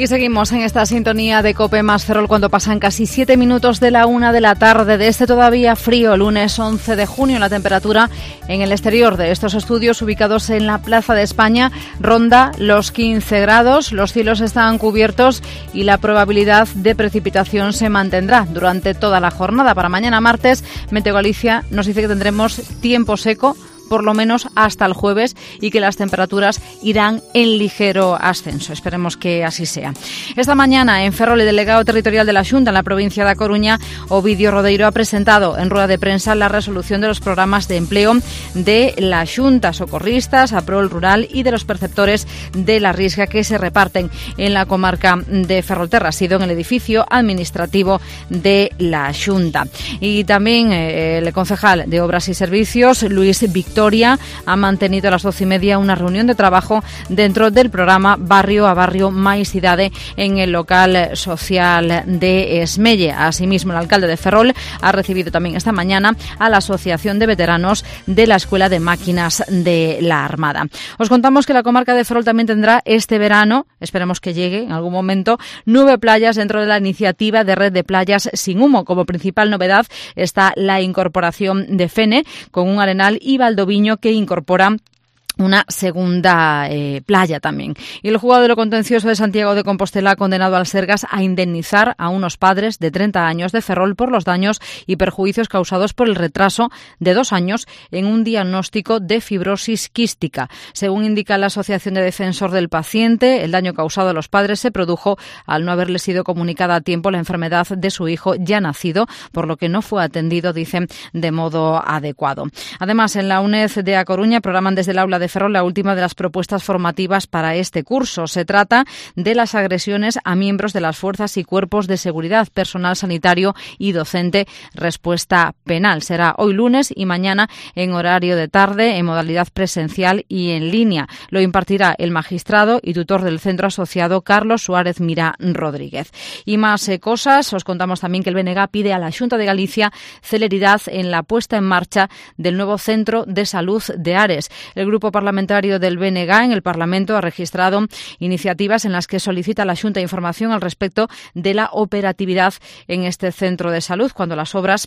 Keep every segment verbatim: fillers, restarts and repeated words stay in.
Y seguimos en esta sintonía de COPE más Ferrol cuando pasan casi siete minutos de la una de la tarde de este todavía frío lunes once de junio. La temperatura en el exterior de estos estudios ubicados en la Plaza de España ronda los quince grados. Los cielos están cubiertos y la probabilidad de precipitación se mantendrá durante toda la jornada. Para mañana martes, Meteo Galicia nos dice que tendremos tiempo seco por lo menos hasta el jueves y que las temperaturas irán en ligero ascenso. Esperemos que así sea. Esta mañana en Ferrol, el delegado territorial de la Xunta en la provincia de A Coruña, Ovidio Rodeiro, ha presentado en rueda de prensa la resolución de los programas de empleo de la Xunta, socorristas, Aprol Rural y de los perceptores de la Risga que se reparten en la comarca de Ferrolterra. Ha sido en el edificio administrativo de la Xunta. Y también eh, el concejal de Obras y Servicios, Luis Victor, ha mantenido a las doce y media una reunión de trabajo dentro del programa Barrio a Barrio Mais Cidade en el local social de Esmelle. Asimismo, el alcalde de Ferrol ha recibido también esta mañana a la Asociación de Veteranos de la Escuela de Máquinas de la Armada. Os contamos que la comarca de Ferrol también tendrá este verano, esperemos que llegue en algún momento, nueve playas dentro de la iniciativa de Red de Playas Sin Humo. Como principal novedad está la incorporación de Fene con un arenal y baldoví que incorpora una segunda eh, playa también. Y el juzgado de lo contencioso de Santiago de Compostela ha condenado al Sergas a indemnizar a unos padres de treinta años de Ferrol por los daños y perjuicios causados por el retraso de dos años en un diagnóstico de fibrosis quística. Según indica la Asociación de Defensor del Paciente, el daño causado a los padres se produjo al no haberle sido comunicada a tiempo la enfermedad de su hijo ya nacido, por lo que no fue atendido, dicen, de modo adecuado. Además, en la UNED de A Coruña programan desde el aula de Ferrol la última de las propuestas formativas para este curso. Se trata de las agresiones a miembros de las fuerzas y cuerpos de seguridad, personal sanitario y docente, respuesta penal. Será hoy lunes y mañana en horario de tarde, en modalidad presencial y en línea. Lo impartirá el magistrado y tutor del centro asociado Carlos Suárez Mirá Rodríguez. Y más eh, cosas, os contamos también que el B N G pide a la Xunta de Galicia celeridad en la puesta en marcha del nuevo centro de salud de Ares. El grupo parlamentario del B N G en el Parlamento ha registrado iniciativas en las que solicita a la Xunta información al respecto de la operatividad en este centro de salud, cuando las obras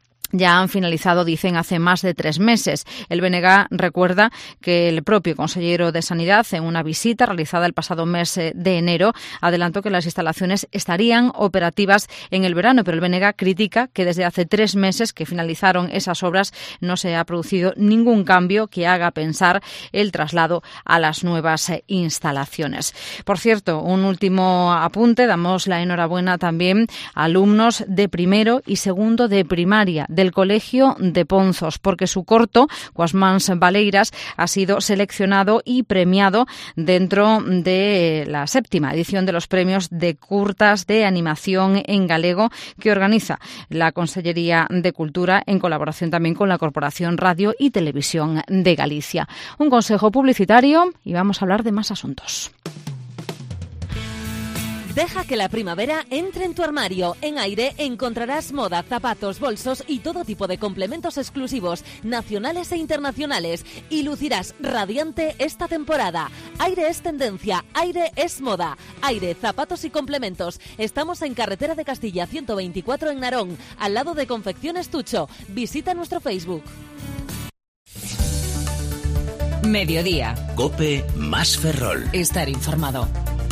ya han finalizado, dicen, hace más de tres meses. El B N G recuerda que el propio consejero de Sanidad, en una visita realizada el pasado mes de enero, adelantó que las instalaciones estarían operativas en el verano, pero el B N G critica que desde hace tres meses que finalizaron esas obras no se ha producido ningún cambio que haga pensar el traslado a las nuevas instalaciones. Por cierto, un último apunte, damos la enhorabuena también a alumnos de primero y segundo de primaria del Colegio de Ponzos, porque su corto, Coas mans baleiras, ha sido seleccionado y premiado dentro de la séptima edición de los premios de curtas de animación en galego que organiza la Consellería de Cultura en colaboración también con la Corporación Radio y Televisión de Galicia. Un consejo publicitario y vamos a hablar de más asuntos. Deja que la primavera entre en tu armario. En Aire encontrarás moda, zapatos, bolsos y todo tipo de complementos exclusivos, nacionales e internacionales. Y lucirás radiante esta temporada. Aire es tendencia, Aire es moda. Aire, zapatos y complementos. Estamos en Carretera de Castilla ciento veinticuatro en Narón, al lado de Confecciones Tucho. Visita nuestro Facebook. Mediodía. COPE más Ferrol. Estar informado.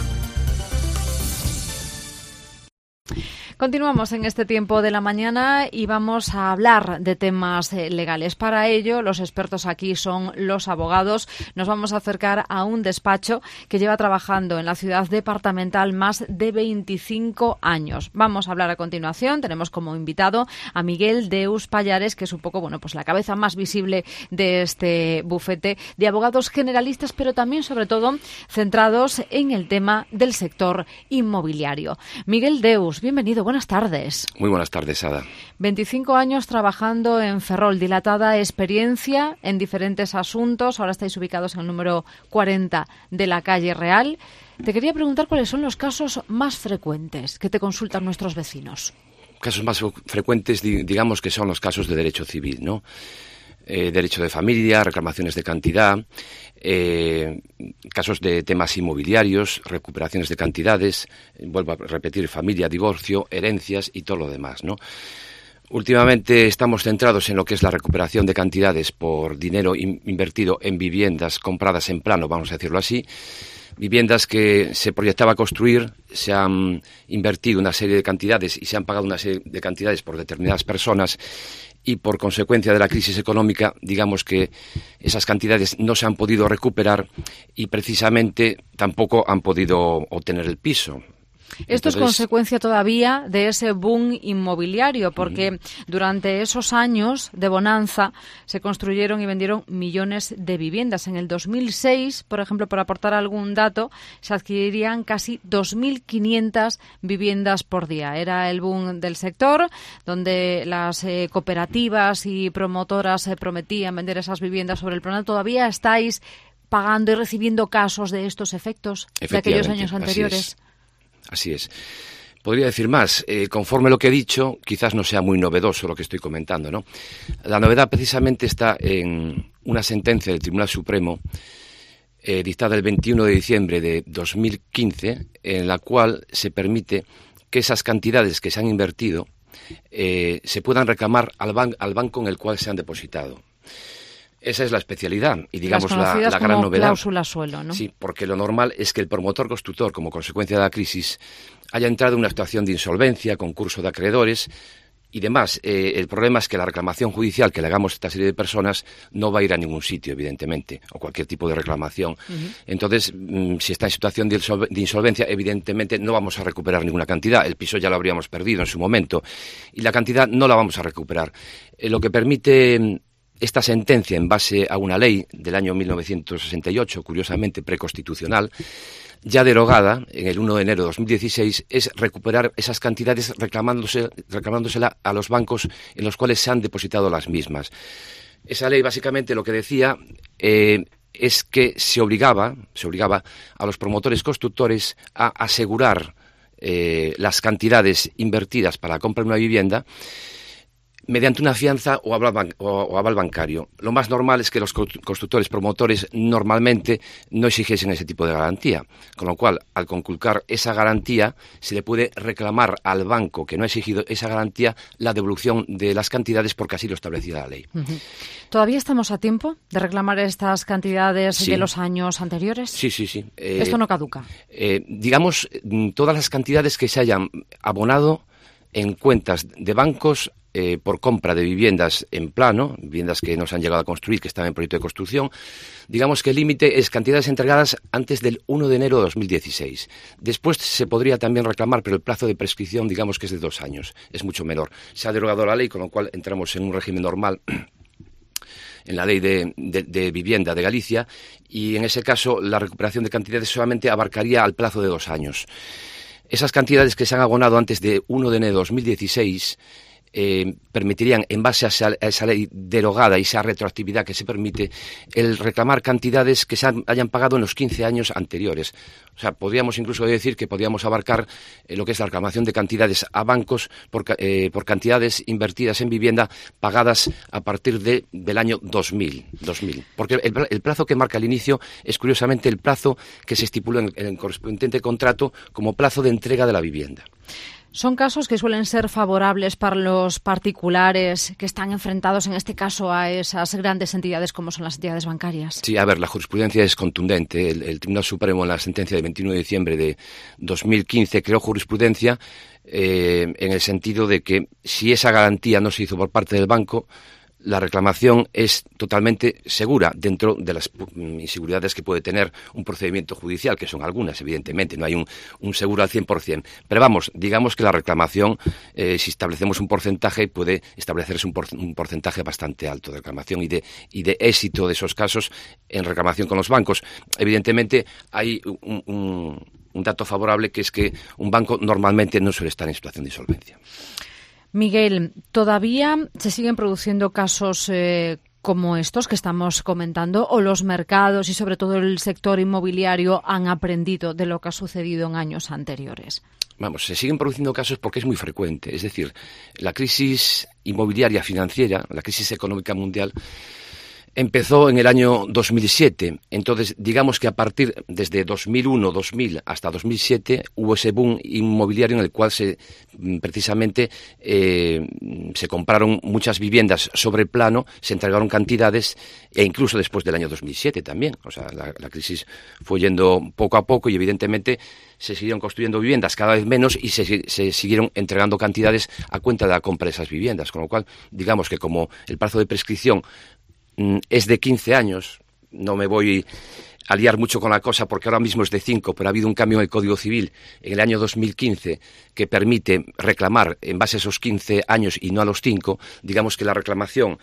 Continuamos en este tiempo de la mañana y vamos a hablar de temas legales. Para ello, los expertos aquí son los abogados. Nos vamos a acercar a un despacho que lleva trabajando en la ciudad departamental más de veinticinco años. Vamos a hablar a continuación. Tenemos como invitado a Miguel Deus Pallares, que es un poco, bueno, pues la cabeza más visible de este bufete de abogados generalistas, pero también, sobre todo, centrados en el tema del sector inmobiliario. Miguel Deus, bienvenido. Buenas tardes. Muy buenas tardes, Ada. veinticinco años trabajando en Ferrol, dilatada experiencia en diferentes asuntos. Ahora estáis ubicados en el número cuarenta de la calle Real. Te quería preguntar cuáles son los casos más frecuentes que te consultan nuestros vecinos. Casos más frecuentes, digamos que son los casos de derecho civil, ¿no? eh, derecho de familia, reclamaciones de cantidad, eh, casos de temas inmobiliarios, recuperaciones de cantidades, eh, vuelvo a repetir, familia, divorcio, herencias y todo lo demás, ¿no? Últimamente estamos centrados en lo que es la recuperación de cantidades por dinero in- invertido en viviendas compradas en plano, vamos a decirlo así. Viviendas que se proyectaba construir, se han invertido una serie de cantidades y se han pagado una serie de cantidades por determinadas personas y por consecuencia de la crisis económica, digamos que esas cantidades no se han podido recuperar y precisamente tampoco han podido obtener el piso. Esto Entonces, es consecuencia todavía de ese boom inmobiliario, porque uh-huh. durante esos años de bonanza se construyeron y vendieron millones de viviendas. En el dos mil seis, por ejemplo, por aportar algún dato, se adquirirían casi dos mil quinientas viviendas por día. Era el boom del sector, donde las eh, cooperativas y promotoras eh, prometían vender esas viviendas sobre el plano. ¿Todavía estáis pagando y recibiendo casos de estos efectos de aquellos años anteriores? Así es. Podría decir más. Eh, conforme lo que he dicho, quizás no sea muy novedoso lo que estoy comentando, ¿no? La novedad precisamente está en una sentencia del Tribunal Supremo eh, dictada el veintiuno de diciembre de dos mil quince, en la cual se permite que esas cantidades que se han invertido eh, se puedan reclamar al, ban- al banco en el cual se han depositado. Esa es la especialidad y, digamos, la, la gran como novedad. Cláusula suelo, ¿no? Sí, porque lo normal es que el promotor constructor, como consecuencia de la crisis, haya entrado en una situación de insolvencia, concurso de acreedores y demás. Eh, el problema es que la reclamación judicial que le hagamos a esta serie de personas no va a ir a ningún sitio, evidentemente, o cualquier tipo de reclamación. Uh-huh. Entonces, mmm, si está en situación de, insol- de insolvencia, evidentemente no vamos a recuperar ninguna cantidad. El piso ya lo habríamos perdido en su momento y la cantidad no la vamos a recuperar. Eh, lo que permite esta sentencia, en base a una ley del año mil novecientos sesenta y ocho, curiosamente preconstitucional, ya derogada en el uno de enero de dos mil dieciséis, es recuperar esas cantidades reclamándose, reclamándosela a los bancos en los cuales se han depositado las mismas. Esa ley básicamente lo que decía eh, es que se obligaba, se obligaba a los promotores constructores a asegurar eh, las cantidades invertidas para la compra de una vivienda mediante una fianza o aval, ban- o, o aval bancario. Lo más normal es que los constructores promotores normalmente no exigiesen ese tipo de garantía, con lo cual, al conculcar esa garantía, se le puede reclamar al banco que no ha exigido esa garantía la devolución de las cantidades porque así lo establecía la ley. Uh-huh. ¿Todavía estamos a tiempo de reclamar estas cantidades sí. de los años anteriores? Sí, sí, sí. Eh, ¿Esto no caduca? Eh, digamos, todas las cantidades que se hayan abonado en cuentas de bancos Eh, por compra de viviendas en plano, viviendas que no se han llegado a construir, que están en proyecto de construcción, digamos que el límite es cantidades entregadas antes del uno de enero de dos mil dieciséis. Después se podría también reclamar, pero el plazo de prescripción, digamos que es de dos años, es mucho menor. Se ha derogado la ley, con lo cual entramos en un régimen normal en la ley de, de, de vivienda de Galicia, y en ese caso la recuperación de cantidades solamente abarcaría al plazo de dos años. Esas cantidades que se han abonado antes de uno de enero de dos mil dieciséis Eh, permitirían, en base a esa, a esa ley derogada y esa retroactividad que se permite, el reclamar cantidades que se han, hayan pagado en los quince años anteriores. O sea, podríamos incluso decir que podríamos abarcar eh, lo que es la reclamación de cantidades a bancos por, eh, por cantidades invertidas en vivienda pagadas a partir de, del año dos mil. Porque el, el plazo que marca el inicio es curiosamente el plazo que se estipuló en, en el correspondiente contrato como plazo de entrega de la vivienda. ¿Son casos que suelen ser favorables para los particulares que están enfrentados, en este caso, a esas grandes entidades como son las entidades bancarias? Sí, a ver, la jurisprudencia es contundente. El, el Tribunal Supremo, en la sentencia de veintiuno de diciembre de dos mil quince, creó jurisprudencia eh, en el sentido de que si esa garantía no se hizo por parte del banco, la reclamación es totalmente segura dentro de las inseguridades que puede tener un procedimiento judicial, que son algunas, evidentemente, no hay un, un seguro al cien por cien. Pero vamos, digamos que la reclamación, eh, si establecemos un porcentaje, puede establecerse un, por, un porcentaje bastante alto de reclamación y de, y de éxito de esos casos en reclamación con los bancos. Evidentemente, hay un, un, un dato favorable, que es que un banco normalmente no suele estar en situación de insolvencia. Miguel, ¿todavía se siguen produciendo casos eh, como estos que estamos comentando, o los mercados y sobre todo el sector inmobiliario han aprendido de lo que ha sucedido en años anteriores? Vamos, se siguen produciendo casos porque es muy frecuente. Es decir, la crisis inmobiliaria financiera, la crisis económica mundial, Empezó en el año dos mil siete, entonces digamos que a partir desde dos mil uno, dos mil hasta dos mil siete hubo ese boom inmobiliario en el cual se precisamente eh, se compraron muchas viviendas sobre plano, se entregaron cantidades e incluso después del año dos mil siete también, o sea, la, la crisis fue yendo poco a poco y evidentemente se siguieron construyendo viviendas cada vez menos y se, se siguieron entregando cantidades a cuenta de la compra de esas viviendas, con lo cual digamos que como el plazo de prescripción es de quince años, no me voy a liar mucho con la cosa porque ahora mismo es de cinco, pero ha habido un cambio en el Código Civil en el año dos mil quince que permite reclamar en base a esos quince años y no a los cinco. Digamos que la reclamación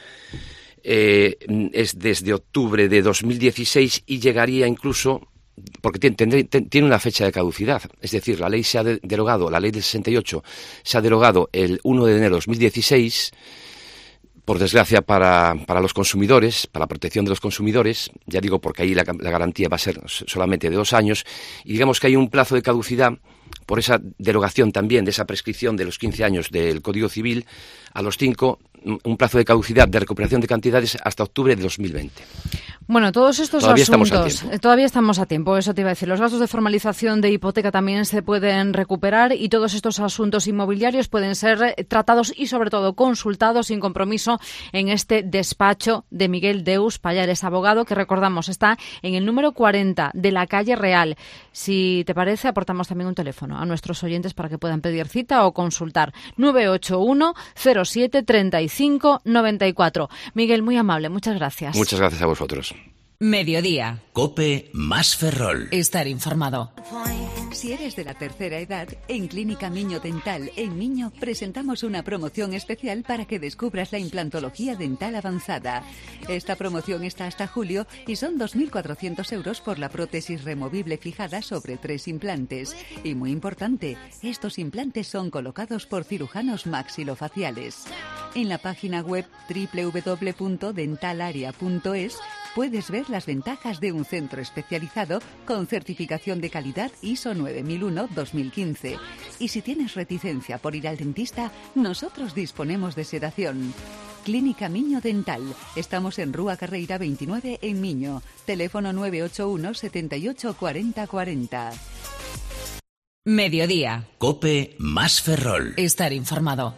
eh, es desde octubre de dos mil dieciséis y llegaría incluso, porque tiene, tendré, tiene una fecha de caducidad, es decir, la ley se ha derogado, la ley del sesenta y ocho se ha derogado el uno de enero de dos mil dieciséis, por desgracia para, para los consumidores, para la protección de los consumidores, ya digo porque ahí la, la garantía va a ser solamente de dos años, y digamos que hay un plazo de caducidad por esa derogación también de esa prescripción de los quince años del Código Civil a los cinco, un plazo de caducidad de recuperación de cantidades hasta octubre de dos mil veinte. Bueno, todos estos todavía asuntos, estamos todavía estamos a tiempo, eso te iba a decir. Los gastos de formalización de hipoteca también se pueden recuperar y todos estos asuntos inmobiliarios pueden ser tratados y sobre todo consultados sin compromiso en este despacho de Miguel Deus Pallares, abogado que recordamos está en el número cuarenta de la calle Real. Si te parece, aportamos también un teléfono a nuestros oyentes para que puedan pedir cita o consultar. nueve ocho uno cero siete treinta y cinco noventa y cuatro. Miguel, muy amable, muchas gracias. Muchas gracias a vosotros. Mediodía. COPE más Ferrol. Estar informado. Si eres de la tercera edad, en Clínica Miño Dental en Miño presentamos una promoción especial para que descubras la implantología dental avanzada. Esta promoción está hasta julio y son dos mil cuatrocientos euros por la prótesis removible fijada sobre tres implantes. Y muy importante, estos implantes son colocados por cirujanos maxilofaciales. En la página web doble u doble u doble u punto dentalaria punto es puedes ver las ventajas de un centro especializado con certificación de calidad I S O nueve mil uno dos mil quince. Y si tienes reticencia por ir al dentista, nosotros disponemos de sedación. Clínica Miño Dental. Estamos en Rúa Carreira veintinueve en Miño. Teléfono nueve ocho uno setenta y ocho cuarenta cuarenta. Mediodía. COPE más Ferrol. Estar informado.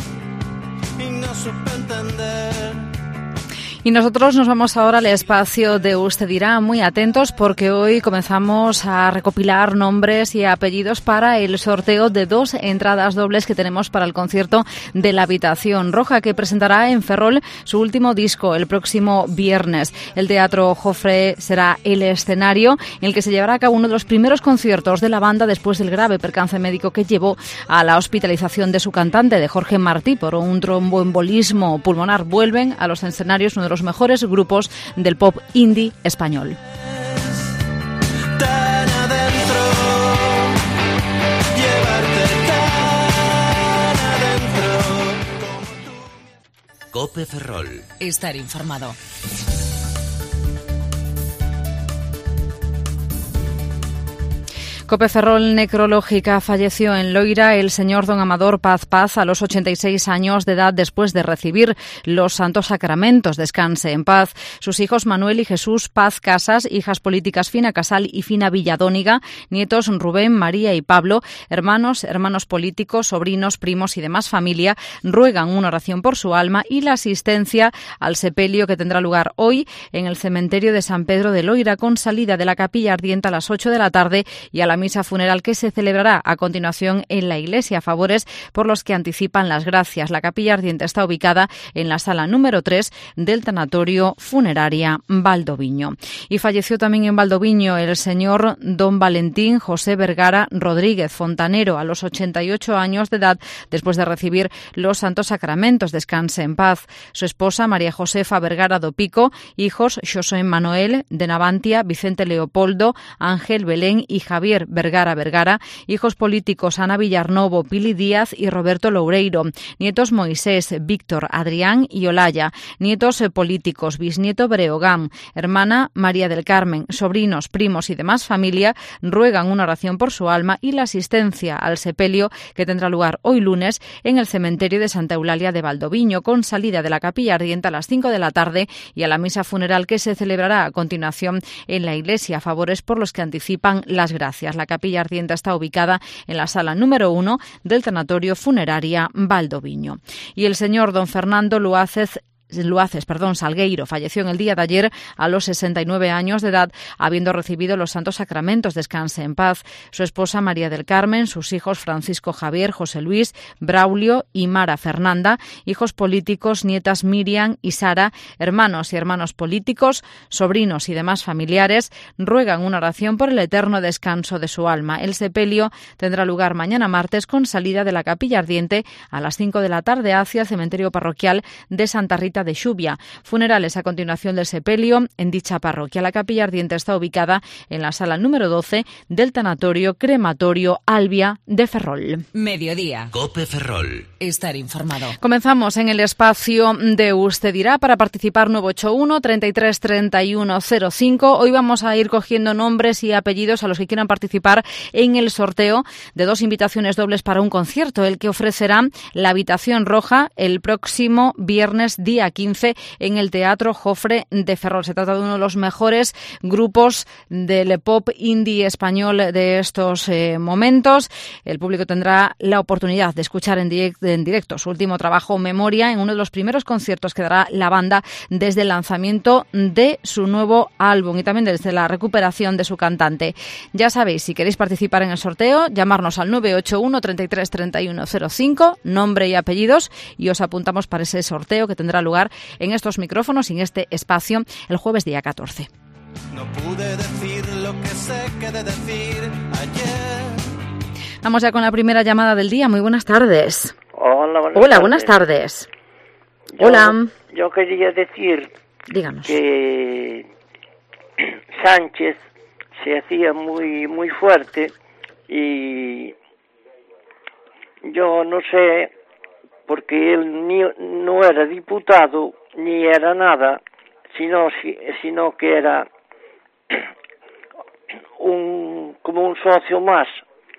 Y no supe entender. Y nosotros nos vamos ahora al espacio de Usted Dirá, muy atentos porque hoy comenzamos a recopilar nombres y apellidos para el sorteo de dos entradas dobles que tenemos para el concierto de La Habitación Roja, que presentará en Ferrol su último disco el próximo viernes. El Teatro Jofre será el escenario en el que se llevará a cabo uno de los primeros conciertos de la banda después del grave percance médico que llevó a la hospitalización de su cantante, de Jorge Martí, por un tromboembolismo pulmonar. Vuelven a los escenarios uno de los mejores grupos del pop indie español. Tan adentro, llevarte tan adentro. COPE Ferrol. Estar informado. COPE Ferrol Necrológica. Falleció en Loira el señor don Amador Paz Paz a los ochenta y seis años de edad después de recibir los santos sacramentos. Descanse en paz. Sus hijos Manuel y Jesús Paz Casas, hijas políticas Fina Casal y Fina Villadóniga, nietos Rubén, María y Pablo, hermanos, hermanos políticos, sobrinos, primos y demás familia, ruegan una oración por su alma y la asistencia al sepelio que tendrá lugar hoy en el cementerio de San Pedro de Loira, con salida de la capilla ardiente a las ocho de la tarde y a la misa funeral que se celebrará a continuación en la iglesia. Favores por los que anticipan las gracias. La capilla ardiente está ubicada en la sala número tres del tanatorio funeraria Valdoviño. Y falleció también en Valdoviño el señor don Valentín José Vergara Rodríguez, fontanero, a los ochenta y ocho años de edad después de recibir los santos sacramentos. Descanse en paz. Su esposa María Josefa Vergara do Pico, hijos Xosé Manuel de Navantia, Vicente Leopoldo, Ángel Belén y Javier Vergara Vergara, hijos políticos Ana Villarnovo, Pili Díaz y Roberto Loureiro, nietos Moisés, Víctor, Adrián y Olaya, nietos políticos, bisnieto Breogán, hermana María del Carmen, sobrinos, primos y demás familia ruegan una oración por su alma y la asistencia al sepelio que tendrá lugar hoy lunes en el cementerio de Santa Eulalia de Valdoviño, con salida de la capilla ardiente a las cinco de la tarde y a la misa funeral que se celebrará a continuación en la iglesia. Favores por los que anticipan las gracias. La capilla ardiente está ubicada en la sala número uno del tanatorio funeraria Valdoviño. Y el señor don Fernando Luácez Luaces, perdón, Salgueiro, falleció en el día de ayer a los sesenta y nueve años de edad, habiendo recibido los santos sacramentos. Descanse en paz. Su esposa María del Carmen, sus hijos Francisco Javier, José Luis, Braulio y Mara Fernanda, hijos políticos, nietas Miriam y Sara, hermanos y hermanos políticos, sobrinos y demás familiares, ruegan una oración por el eterno descanso de su alma. El sepelio tendrá lugar mañana martes con salida de la capilla ardiente a las cinco de la tarde hacia el cementerio parroquial de Santa Rita de Xubia. Funerales a continuación del sepelio en dicha parroquia. La capilla ardiente está ubicada en la sala número doce del tanatorio crematorio Albia de Ferrol. Mediodía. Cope Ferrol. Estar informado. Comenzamos en el espacio de Usted dirá. Para participar nueve ocho uno, treinta y tres, treinta y uno, cero cinco. Hoy vamos a ir cogiendo nombres y apellidos a los que quieran participar en el sorteo de dos invitaciones dobles para un concierto, el que ofrecerá la Habitación Roja el próximo viernes día quince en el Teatro Jofre de Ferrol. Se trata de uno de los mejores grupos del pop indie español de estos eh, momentos. El público tendrá la oportunidad de escuchar en, direct, en directo su último trabajo, Memoria, en uno de los primeros conciertos que dará la banda desde el lanzamiento de su nuevo álbum y también desde la recuperación de su cantante. Ya sabéis, si queréis participar en el sorteo, llamarnos al nueve ocho uno, treinta y tres, treinta y uno, cero cinco, nombre y apellidos, y os apuntamos para ese sorteo que tendrá lugar en estos micrófonos y en este espacio el jueves día catorce. No pude decir lo que sé que de decir ayer. Vamos ya con la primera llamada del día. Muy buenas tardes. Hola, buenas Hola, tardes. buenas tardes. Yo, Hola. Yo quería decir Díganos. que Sánchez se hacía muy muy fuerte y yo no sé, porque él ni, no era diputado ni era nada, sino, sino que era un como un socio más.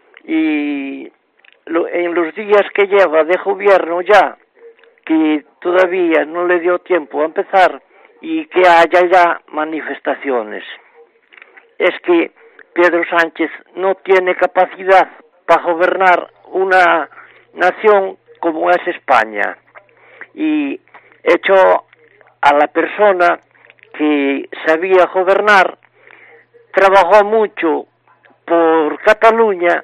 Y lo, en los días que lleva de gobierno ya, que todavía no le dio tiempo a empezar y que haya ya manifestaciones, es que Pedro Sánchez no tiene capacidad para gobernar una nación como es España, y hecho a la persona que sabía gobernar, trabajó mucho por Cataluña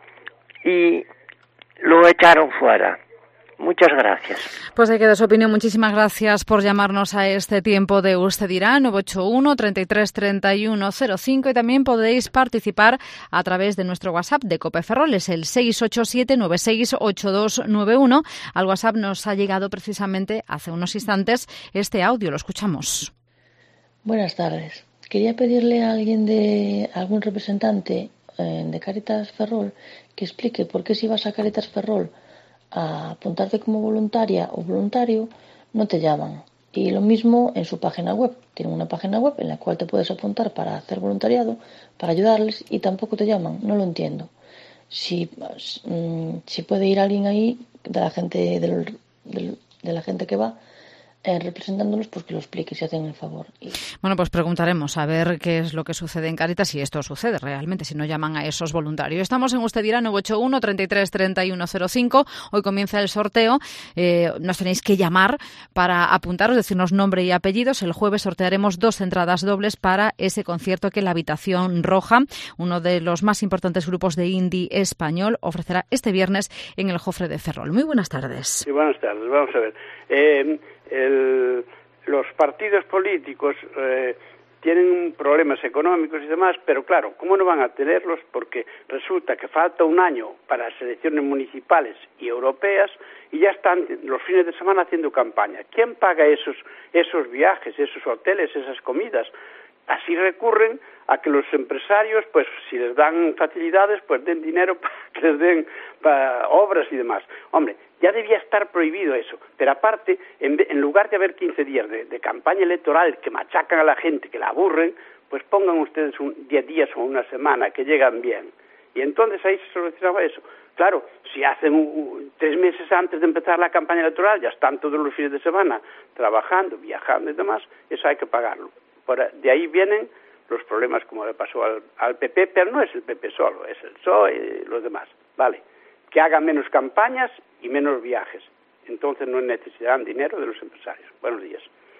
y lo echaron fuera. Muchas gracias. Pues ahí queda su opinión. Muchísimas gracias por llamarnos a este tiempo de Usted dirá, nueve ocho uno, treinta y tres, treinta y uno, cero cinco, y también podéis participar a través de nuestro WhatsApp de Cope Ferrol, es el seis ocho siete, nueve seis ocho dos nueve uno. Al WhatsApp nos ha llegado precisamente hace unos instantes este audio, lo escuchamos. Buenas tardes. Quería pedirle a alguien de algún representante eh, de Cáritas Ferrol que explique por qué si vas a Cáritas Ferrol a apuntarte como voluntaria o voluntario, no te llaman. Y lo mismo en su página web. Tienen una página web en la cual te puedes apuntar para hacer voluntariado, para ayudarles, y tampoco te llaman. No lo entiendo. Si, si puede ir alguien ahí, de la gente, del, del, de la gente que va, Eh, representándolos, pues que lo explique, si hacen el favor. Y... Bueno, pues preguntaremos a ver qué es lo que sucede en Cáritas, si esto sucede realmente, si no llaman a esos voluntarios. Estamos en Usted dirá, nueve ocho uno, treinta y tres, treinta y uno, cero cinco. Hoy comienza el sorteo. Eh, nos tenéis que llamar para apuntaros, decirnos nombre y apellidos. El jueves sortearemos dos entradas dobles para ese concierto que la Habitación Roja, uno de los más importantes grupos de indie español, ofrecerá este viernes en el Jofre de Ferrol. Muy buenas tardes. Sí, buenas tardes. Vamos a ver. Eh, el, los partidos políticos eh, tienen problemas económicos y demás, pero claro, ¿cómo no van a tenerlos? Porque resulta que falta un año para las elecciones municipales y europeas y ya están los fines de semana haciendo campaña. ¿Quién paga esos, esos viajes, esos hoteles, esas comidas? Así recurren a que los empresarios, pues si les dan facilidades, pues den dinero para que les den para obras y demás. Hombre, ya debía estar prohibido eso, pero aparte, en, en lugar de haber quince días de, de campaña electoral que machacan a la gente, que la aburren, pues pongan ustedes un diez días o una semana, que llegan bien. Y entonces ahí se solucionaba eso. Claro, si hacen un, tres meses antes de empezar la campaña electoral, ya están todos los fines de semana trabajando, viajando y demás, eso hay que pagarlo. Por, de ahí vienen los problemas como le pasó al, al P P, pero no es el P P solo, es el P S O E y los demás. Vale, que hagan menos campañas y menos viajes. Entonces no necesitarán dinero de los empresarios. Buenos días.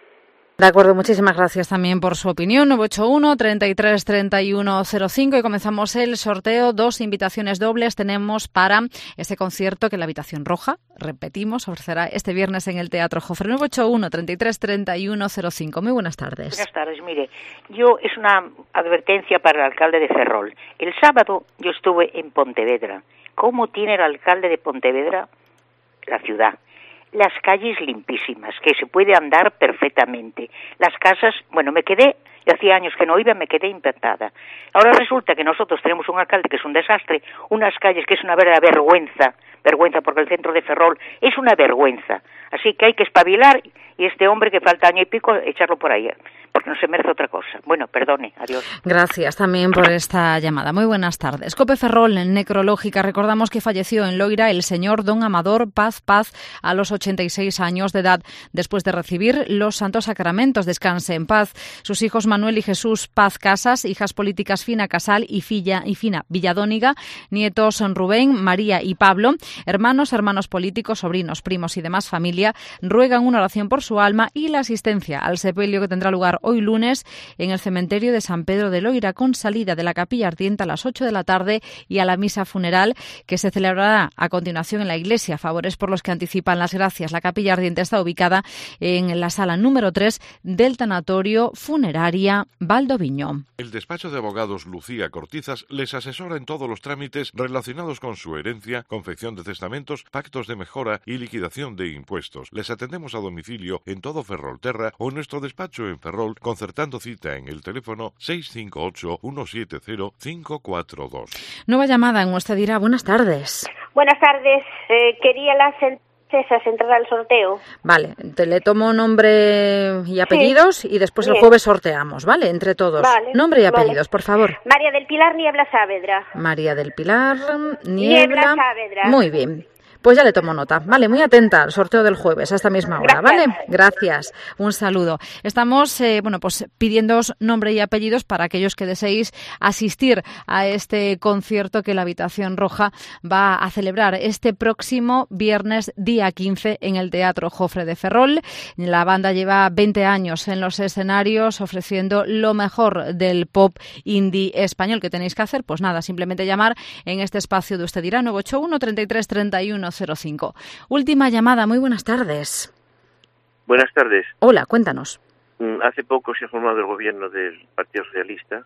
De acuerdo, muchísimas gracias también por su opinión. nueve ocho uno, treinta y tres, treinta y uno cero cinco y comenzamos el sorteo. Dos invitaciones dobles tenemos para este concierto que la Habitación Roja, repetimos, ofrecerá este viernes en el Teatro Jofre. nueve ocho uno, treinta y tres, treinta y uno cero cinco. Muy buenas tardes. Buenas tardes. Mire, yo es una advertencia para el alcalde de Ferrol. El sábado yo estuve en Pontevedra. ¿Cómo tiene el alcalde de Pontevedra la ciudad? Las calles limpísimas, que se puede andar perfectamente. Las casas, bueno, me quedé, hacía años que no iba, me quedé impactada. Ahora resulta que nosotros tenemos un alcalde que es un desastre, unas calles que es una verdadera vergüenza, vergüenza porque el centro de Ferrol es una vergüenza. Así que hay que espabilar y este hombre que falta año y pico, echarlo por ahí, porque no se merece otra cosa. Bueno, perdone, adiós. Gracias también por esta llamada. Muy buenas tardes. Cope Ferrol, necrológica. Recordamos que falleció en Loira el señor don Amador Paz Paz a los ochenta y seis años de edad, después de recibir los santos sacramentos. Descanse en paz. Sus hijos Manuel y Jesús Paz Casas, hijas políticas Fina Casal y, Filla, y Fina Villadóniga, nietos Rubén, María y Pablo, hermanos, hermanos políticos, sobrinos, primos y demás familia, ruegan una oración por su alma y la asistencia al sepelio que tendrá lugar hoy lunes en el cementerio de San Pedro de Loira, con salida de la Capilla Ardiente a las ocho de la tarde y a la misa funeral que se celebrará a continuación en la iglesia. Favores por los que anticipan las gracias. La Capilla Ardiente está ubicada en la sala número tres del Tanatorio Funeraria Valdoviño. El despacho de abogados Lucía Cortizas les asesora en todos los trámites relacionados con su herencia, confección de testamentos, pactos de mejora y liquidación de impuestos. Les atendemos a domicilio en todo Ferrolterra o en nuestro despacho en Ferrol, concertando cita en el teléfono seis cinco ocho, uno siete cero, cinco cuatro dos. Nueva llamada en Usted dirá. Buenas tardes. Buenas tardes. Eh, quería las esas entrar al sorteo. Vale, te le tomo nombre y apellidos sí. Y después Bien. El jueves sorteamos, ¿vale? Entre todos. Vale. Nombre y apellidos, vale. Por favor. María del Pilar Niebla Saavedra. María del Pilar Niebla. Niebla Saavedra. Muy bien. Pues ya le tomo nota. Vale, muy atenta al sorteo del jueves a esta misma hora, ¿vale? Gracias. Un saludo. Estamos, eh, bueno, pues pidiéndoos nombre y apellidos para aquellos que deseéis asistir a este concierto que la Habitación Roja va a celebrar este próximo viernes, día quince, en el Teatro Jofre de Ferrol. La banda lleva veinte años en los escenarios ofreciendo lo mejor del pop indie español. ¿Qué tenéis que hacer? Pues nada, simplemente llamar en este espacio de Usted dirá, nueve ocho uno, treinta y tres, treinta y uno cero cinco. Última llamada, muy buenas tardes. Buenas tardes. Hola, cuéntanos. Hace poco se ha formado el gobierno del Partido Socialista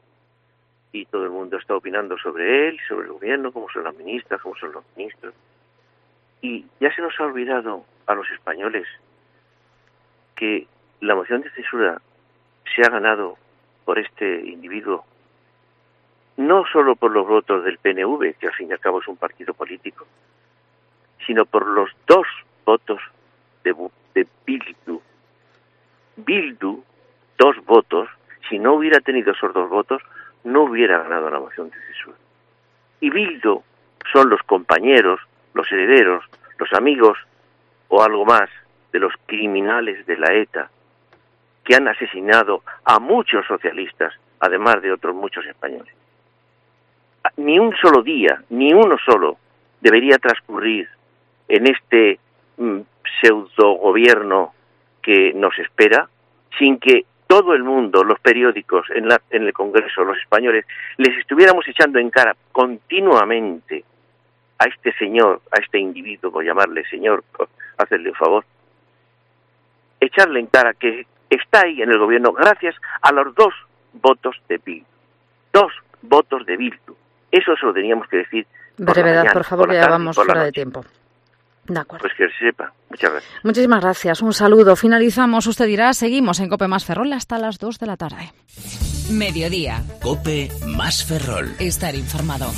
y todo el mundo está opinando sobre él, sobre el gobierno, cómo son las ministras, cómo son los ministros. Y ya se nos ha olvidado a los españoles que la moción de censura se ha ganado por este individuo, no solo por los votos del P N V, que al fin y al cabo es un partido político, sino por los dos votos de, de Bildu. Bildu, dos votos, si no hubiera tenido esos dos votos, no hubiera ganado la moción de censura. Y Bildu son los compañeros, los herederos, los amigos o algo más de los criminales de la ETA que han asesinado a muchos socialistas, además de otros muchos españoles. Ni un solo día, ni uno solo, debería transcurrir en este mm, pseudo gobierno que nos espera, sin que todo el mundo, los periódicos, en, la, en el Congreso, los españoles, les estuviéramos echando en cara continuamente a este señor, a este individuo, por llamarle señor, por hacerle un favor, echarle en cara que está ahí en el gobierno gracias a los dos votos de Bildu. Dos votos de Bildu. Eso se lo teníamos que decir. Brevedad, por, por favor, por ya vamos fuera de tiempo. De acuerdo. Pues que se sepa. Muchas gracias. Muchísimas gracias. Un saludo. Finalizamos. Usted dirá, seguimos en COPE más Ferrol hasta las dos de la tarde. Mediodía. Cope más Ferrol. Estar informado.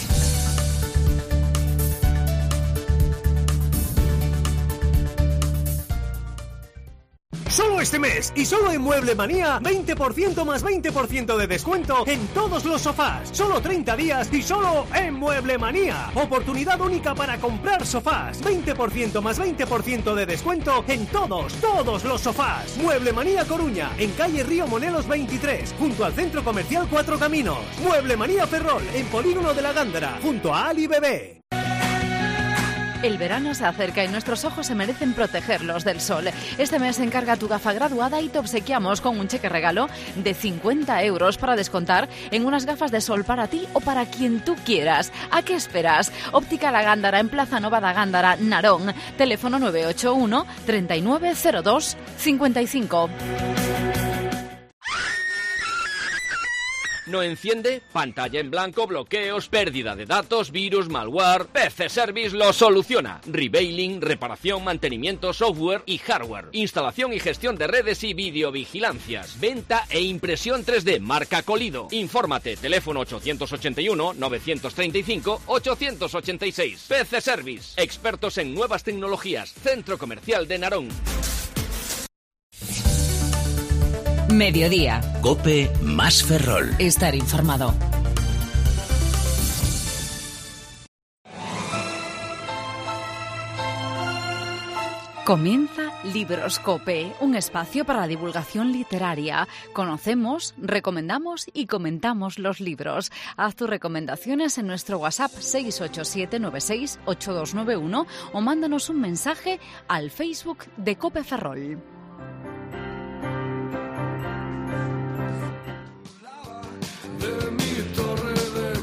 Solo este mes y solo en Mueble Manía, veinte por ciento más veinte por ciento de descuento en todos los sofás. Solo treinta días y solo en Mueble Manía. Oportunidad única para comprar sofás. veinte por ciento más veinte por ciento de descuento en todos, todos los sofás. Mueble Manía Coruña, en calle Río Monelos veintitrés, junto al Centro Comercial Cuatro Caminos. Mueble Manía Ferrol, en Polígono de la Gándara, junto a Ali Bebé. El verano se acerca y nuestros ojos se merecen protegerlos del sol. Este mes encarga tu gafa graduada y te obsequiamos con un cheque regalo de cincuenta euros para descontar en unas gafas de sol para ti o para quien tú quieras. ¿A qué esperas? Óptica La Gándara en Plaza Nova da Gándara, Narón. Teléfono nueve ocho uno, treinta y nueve cero dos, cincuenta y cinco. ¿No enciende? Pantalla en blanco, bloqueos, pérdida de datos, virus, malware. P C Service lo soluciona. Retailing, reparación, mantenimiento, software y hardware. Instalación y gestión de redes y videovigilancias. Venta e impresión tres D, marca Colido. Infórmate, teléfono ochocientos ochenta y uno, novecientos treinta y cinco, ochocientos ochenta y seis. P C Service, expertos en nuevas tecnologías. Centro Comercial de Narón. Mediodía. Cope más Ferrol. Estar informado. Comienza Libros Cope, un espacio para la divulgación literaria. Conocemos, recomendamos y comentamos los libros. Haz tus recomendaciones en nuestro WhatsApp seis ocho siete nueve seis ocho dos nueve uno o mándanos un mensaje al Facebook de Cope Ferrol. De mi torre de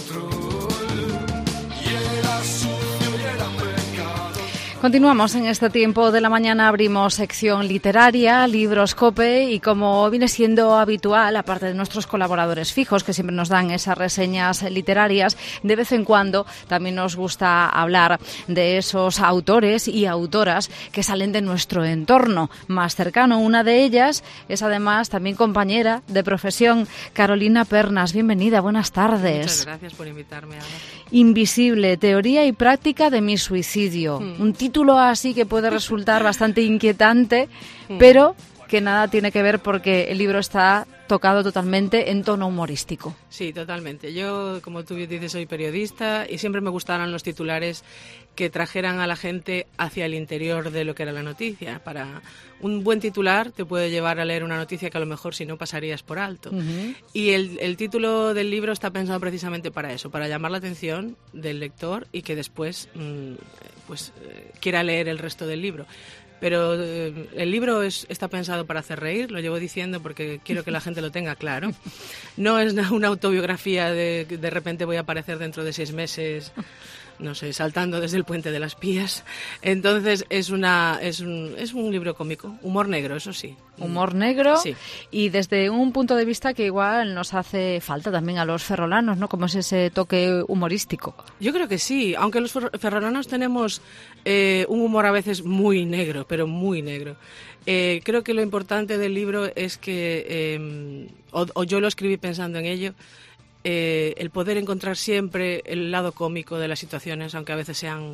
control, y era sucio y era pecado. Continuamos en este tiempo de la mañana, abrimos sección literaria, Libros Cope, y como viene siendo habitual, aparte de nuestros colaboradores fijos que siempre nos dan esas reseñas literarias, de vez en cuando también nos gusta hablar de esos autores y autoras que salen de nuestro entorno más cercano. Una de ellas es además también compañera de profesión, Carolina Pernas. Bienvenida, buenas tardes. Muchas gracias por invitarme, Ana. Invisible, teoría y práctica de mi suicidio. Mm. Un título así que puede resultar bastante inquietante, Mm. pero que nada tiene que ver porque el libro está tocado totalmente en tono humorístico. Sí, totalmente. Yo, como tú dices, soy periodista y siempre me gustaron los titulares que trajeran a la gente hacia el interior de lo que era la noticia. Para un buen titular te puede llevar a leer una noticia que a lo mejor si no pasarías por alto. Uh-huh. Y el, el título del libro está pensado precisamente para eso, para llamar la atención del lector y que después mmm, pues eh, quiera leer el resto del libro. Pero eh, el libro es, está pensado para hacer reír, lo llevo diciendo porque quiero que la gente lo tenga claro. No es una autobiografía de de repente voy a aparecer dentro de seis meses, no sé, saltando desde el puente de las Pías. Entonces es una es un, es un libro cómico, humor negro, eso sí. Humor negro, sí. Y desde un punto de vista que igual nos hace falta también a los ferrolanos, ¿no? Como es ese toque humorístico. Yo creo que sí, aunque los ferrolanos tenemos eh, un humor a veces muy negro, pero muy negro. Eh, creo que lo importante del libro es que, eh, o, o yo lo escribí pensando en ello, eh, el poder encontrar siempre el lado cómico de las situaciones, aunque a veces sean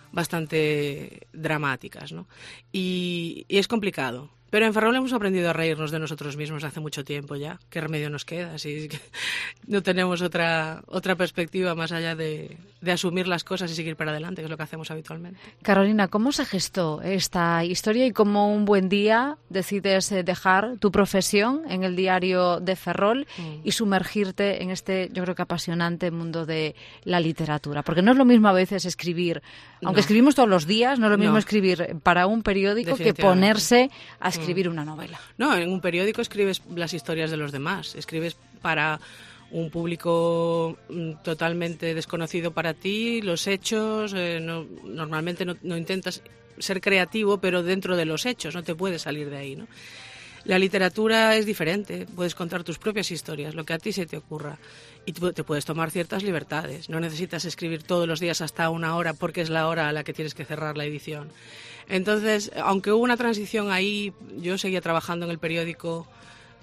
bastante dramáticas, ¿no? Y, y es complicado. Pero en Ferrol hemos aprendido a reírnos de nosotros mismos hace mucho tiempo ya. ¿Qué remedio nos queda? Si no tenemos otra otra perspectiva más allá de, de asumir las cosas y seguir para adelante, que es lo que hacemos habitualmente. Carolina, ¿cómo se gestó esta historia y cómo un buen día decides dejar tu profesión en el diario de Ferrol mm. y sumergirte en este, yo creo que apasionante mundo de la literatura? Porque no es lo mismo a veces escribir, aunque no. escribimos todos los días, no es lo mismo no. escribir para un periódico que ponerse a escribir una novela. No, en un periódico escribes las historias de los demás, escribes para un público totalmente desconocido para ti, los hechos, eh, no, normalmente no, no intentas ser creativo, pero dentro de los hechos, no te puedes salir de ahí, ¿no? La literatura es diferente, puedes contar tus propias historias, lo que a ti se te ocurra, y te puedes tomar ciertas libertades, no necesitas escribir todos los días hasta una hora porque es la hora a la que tienes que cerrar la edición. Entonces, aunque hubo una transición ahí, yo seguía trabajando en el periódico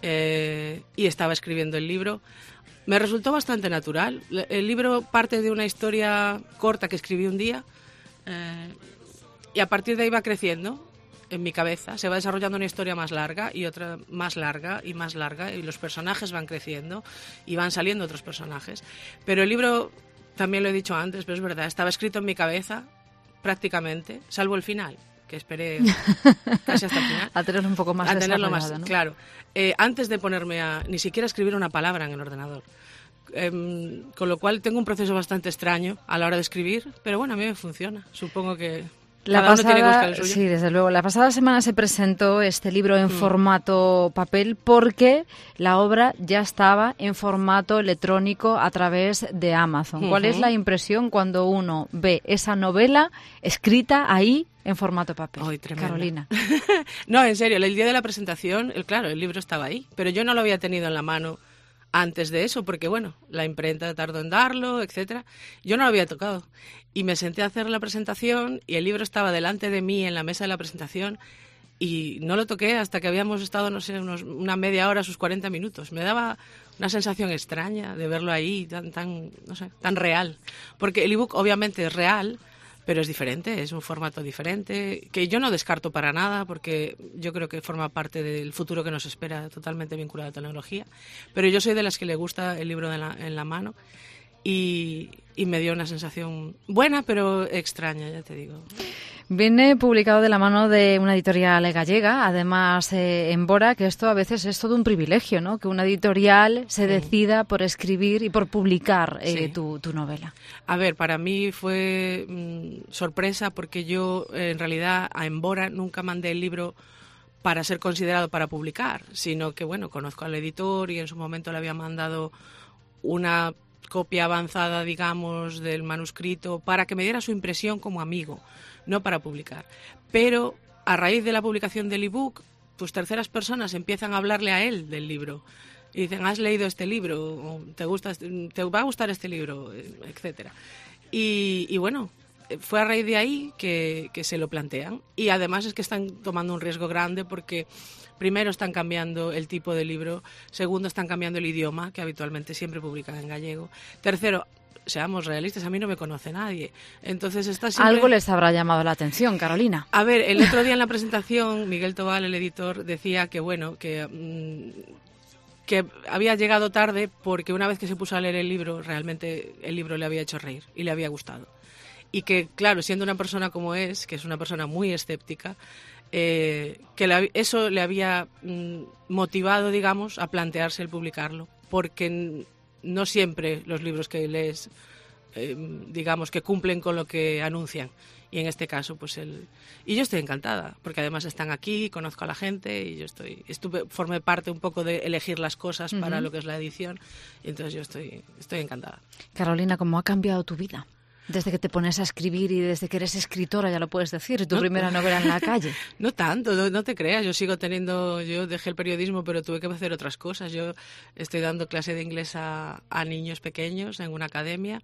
eh, y estaba escribiendo el libro. Me resultó bastante natural. El libro parte de una historia corta que escribí un día eh, y a partir de ahí va creciendo en mi cabeza. Se va desarrollando una historia más larga y otra más larga y más larga y los personajes van creciendo y van saliendo otros personajes. Pero el libro, también lo he dicho antes, pero es verdad, estaba escrito en mi cabeza prácticamente, salvo el final, que esperé casi hasta el final. A tenerlo un poco más a tenerlo más, desarrollado, ¿no? Claro. Eh, antes de ponerme a ni siquiera escribir una palabra en el ordenador. Eh, con lo cual tengo un proceso bastante extraño a la hora de escribir, pero bueno, a mí me funciona. Supongo que La cada uno tiene que buscar pasada, el suyo. sí, desde luego. La pasada semana se presentó este libro en Mm. formato papel porque la obra ya estaba en formato electrónico a través de Amazon. ¿Cuál Ujú. es la impresión cuando uno ve esa novela escrita ahí en formato papel? Ay, tremendo. Carolina. No, en serio, el día de la presentación, el, claro, el libro estaba ahí, pero yo no lo había tenido en la mano antes de eso, porque bueno, la imprenta tardó en darlo, etcétera. Yo no lo había tocado. Y me senté a hacer la presentación y el libro estaba delante de mí en la mesa de la presentación y no lo toqué hasta que habíamos estado, no sé, unos, una media hora, sus cuarenta minutos. Me daba una sensación extraña de verlo ahí, tan, tan, no sé, tan real. Porque el ebook obviamente es real, pero es diferente, es un formato diferente, que yo no descarto para nada, porque yo creo que forma parte del futuro que nos espera, totalmente vinculado a la tecnología. Pero yo soy de las que le gusta el libro de la, en la mano y, y me dio una sensación buena, pero extraña, ya te digo. Viene publicado de la mano de una editorial gallega, además eh, en Bora, que esto a veces es todo un privilegio, ¿no? Que una editorial se decida por escribir y por publicar eh, Sí. tu, tu novela. A ver, para mí fue mm, sorpresa porque yo eh, en realidad a Embora nunca mandé el libro para ser considerado para publicar, sino que bueno, conozco al editor y en su momento le había mandado una copia avanzada, digamos, del manuscrito para que me diera su impresión como amigo, no para publicar. Pero a raíz de la publicación del ebook, pues terceras personas empiezan a hablarle a él del libro y dicen, ¿has leído este libro? O, ¿Te gusta, este- te va a gustar este libro? Etcétera. Y, y bueno, fue a raíz de ahí que, que se lo plantean. Y además es que están tomando un riesgo grande porque primero están cambiando el tipo de libro, segundo están cambiando el idioma, que habitualmente siempre publican en gallego, tercero, seamos realistas, a mí no me conoce nadie. Entonces está siempre... Algo les habrá llamado la atención, Carolina. A ver, el otro día en la presentación, Miguel Tobal, el editor, decía que bueno, que, mm, que había llegado tarde porque una vez que se puso a leer el libro, realmente el libro le había hecho reír y le había gustado. Y que, claro, siendo una persona como es, que es una persona muy escéptica, eh, que la- eso le había mm, motivado, digamos, a plantearse el publicarlo, porque n- no siempre los libros que lees, eh, digamos, que cumplen con lo que anuncian. Y en este caso, pues el... Y yo estoy encantada, porque además están aquí, conozco a la gente y yo estoy... Estuve, formé parte un poco de elegir las cosas para Ujú. lo que es la edición y entonces yo estoy, estoy encantada. Carolina, ¿cómo ha cambiado tu vida? Desde que te pones a escribir y desde que eres escritora, ya lo puedes decir, tu No. primera novela en la calle. No tanto, no, no te creas, yo sigo teniendo, yo dejé el periodismo pero tuve que hacer otras cosas. Yo estoy dando clase de inglés a, a niños pequeños en una academia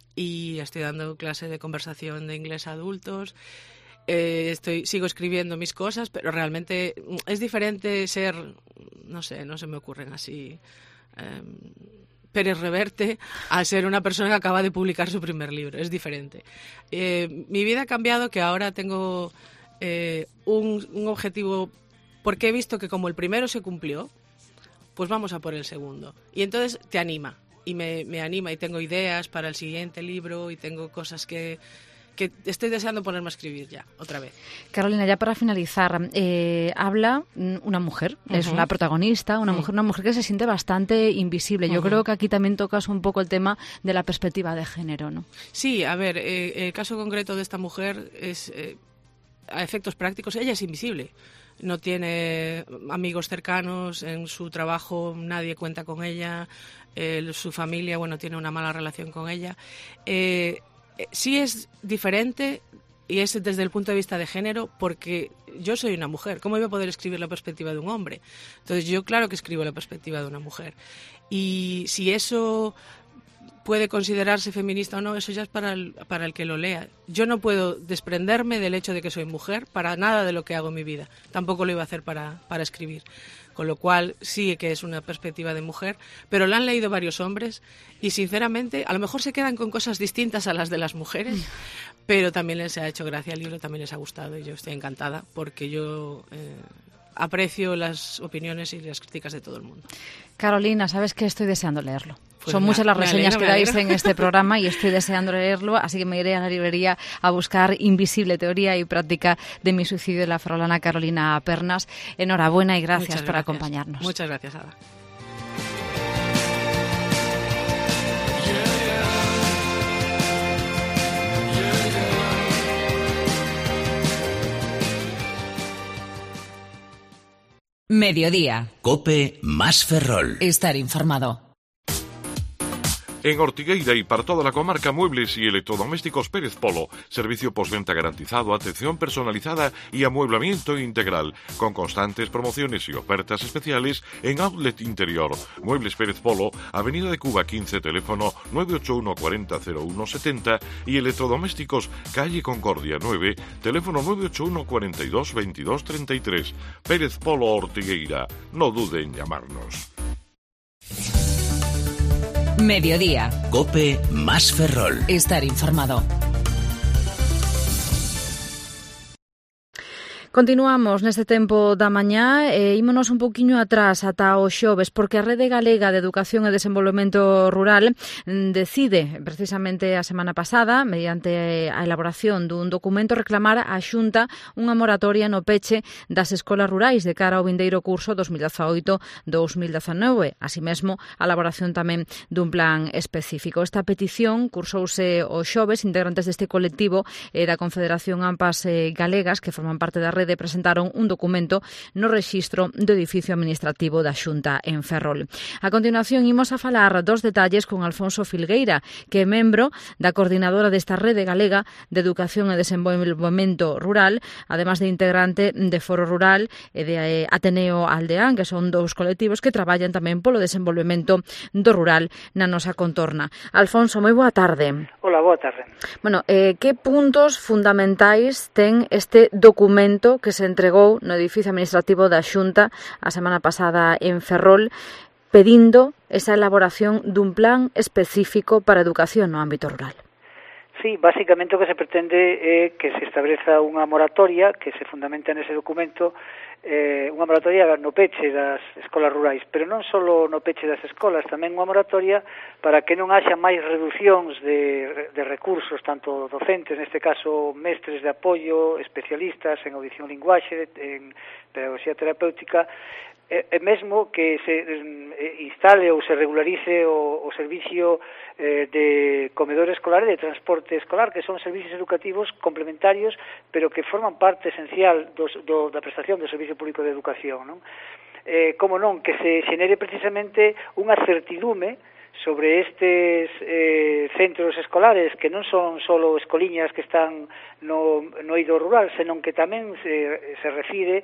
y estoy dando clase de conversación de inglés a adultos. Eh, estoy, sigo escribiendo mis cosas, pero realmente es diferente ser, no sé, no se me ocurren así... eh, Pérez Reverte a ser una persona que acaba de publicar su primer libro. Es diferente. Eh, mi vida ha cambiado, que ahora tengo eh, un, un objetivo, porque he visto que como el primero se cumplió, pues vamos a por el segundo. Y entonces te anima, y me, me anima, y tengo ideas para el siguiente libro, y tengo cosas que, que estoy deseando ponerme a escribir ya, otra vez. Carolina, ya para finalizar, eh, habla mm, una mujer, es Ujú. la protagonista, una Mm. mujer, una mujer que se siente bastante invisible. Yo Ujú. creo que aquí también tocas un poco el tema de la perspectiva de género, ¿no? Sí, a ver, eh, el caso concreto de esta mujer es, eh, a efectos prácticos, ella es invisible. No tiene amigos cercanos, en su trabajo nadie cuenta con ella, eh, su familia, bueno, tiene una mala relación con ella. Eh, eh, sí es diferente y es desde el punto de vista de género porque yo soy una mujer. ¿Cómo iba a poder escribir la perspectiva de un hombre? Entonces yo claro que escribo la perspectiva de una mujer. Y si eso puede considerarse feminista o no, eso ya es para el, para el que lo lea. Yo no puedo desprenderme del hecho de que soy mujer para nada de lo que hago en mi vida. Tampoco lo iba a hacer para, para escribir. Con lo cual sí que es una perspectiva de mujer, pero la han leído varios hombres y sinceramente a lo mejor se quedan con cosas distintas a las de las mujeres, pero también les ha hecho gracia el libro, también les ha gustado y yo estoy encantada porque yo eh, aprecio las opiniones y las críticas de todo el mundo. Carolina, sabes que estoy deseando leerlo. Pues Son me, muchas las me reseñas alegro, que me dais alegro. en este programa y estoy deseando leerlo, así que me iré a la librería a buscar Invisible, teoría y práctica de mi suicidio, de la ferrolana Carolina Pernas. Enhorabuena y gracias Muchas por gracias. acompañarnos. Muchas gracias, Ada. Mediodía. Cope más Ferrol. Estar informado. En Ortigueira y para toda la comarca, muebles y electrodomésticos Pérez Polo. Servicio postventa garantizado, atención personalizada y amueblamiento integral. Con constantes promociones y ofertas especiales en Outlet Interior. Muebles Pérez Polo, Avenida de Cuba quince, teléfono nueve ocho uno cuarenta cero uno setenta y electrodomésticos Calle Concordia nueve, teléfono nueve ocho uno cuarenta y dos veintidós treinta y tres. Pérez Polo Ortigueira. No dude en llamarnos. Mediodía. Cope más Ferrol. Estar informado. Continuamos neste tempo da mañá e ímonos un pouquiño atrás ata o xoves, porque a Rede Galega de Educación e Desenvolvemento Rural decide, precisamente a semana pasada, mediante a elaboración dun documento, reclamar á Xunta unha moratoria no peche das escolas rurais de cara ao vindeiro curso dos mil dezaoito dos mil dezanove. Así mesmo, a elaboración tamén dun plan específico. Esta petición cursouse o xoves. Integrantes deste colectivo e da Confederación Ampas Galegas, que forman parte da rede, presentaron un documento no rexistro do edificio administrativo da Xunta en Ferrol. A continuación, imos a falar dos detalles con Alfonso Filgueira, que é membro da coordinadora desta Rede Galega de Educación e Desenvolvemento Rural, además de integrante de Foro Rural e de Ateneo Aldeán, que son dous colectivos que traballan tamén polo desenvolvemento do rural na nosa contorna. Alfonso, moi boa tarde. Hola, boa tarde. Bueno, eh, que puntos fundamentais ten este documento que se entregou no edificio administrativo da Xunta a semana pasada en Ferrol, pedindo esa elaboración dun plan específico para a educación no ámbito rural? Sí, básicamente o que se pretende é que se estableza unha moratoria que se fundamenta nese documento, eh, unha moratoria no peche das escolas rurais, pero non só no peche das escolas, tamén unha moratoria para que non haxa máis reducións de, de recursos, tanto docentes, neste caso mestres de apoio, especialistas en audición e linguaxe, en pedagogía terapéutica, e, e mesmo que se eh, instale ou se regularice o, o servicio eh, de comedor escolar e de transporte escolar, que son servicios educativos complementarios, pero que forman parte esencial dos, do, da prestación do Servicio Público de Educación, non? Eh, como non, que se xenere precisamente unha certidume sobre estes eh, centros escolares que non son só escoliñas que están no, no eido rural, senón que tamén se, se refire